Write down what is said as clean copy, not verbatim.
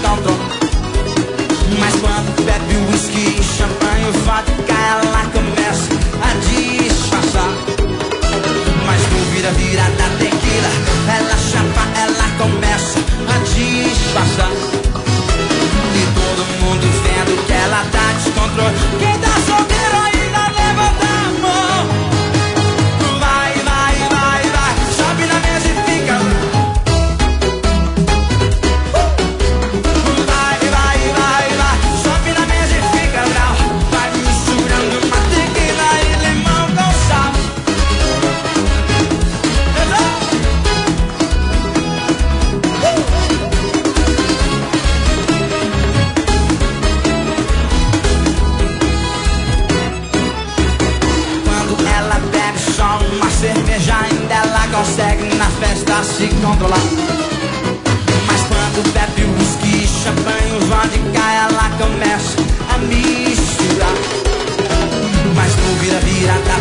controla. Mas quando bebe whisky, champanhe, vodka, ela começa a disfarçar. Mas no vira da tequila, ela chapa, ela começa a disfarçar. E todo mundo vendo que ela tá descontrole. Quem tá solteiro ainda levanta a mão. Vai, vai, vai, vai, sobe na mesa e fica. Vai, vai, vai, vai, sobe na mesa e fica bravo. Vai misturando uma tequila e limão com sal. Quando ela bebe só uma cerveja, ainda ela consegue na festa se controlar. Mas quando bebe whisky, champanhe, vodka, ela começa a misturar. Mas no vira da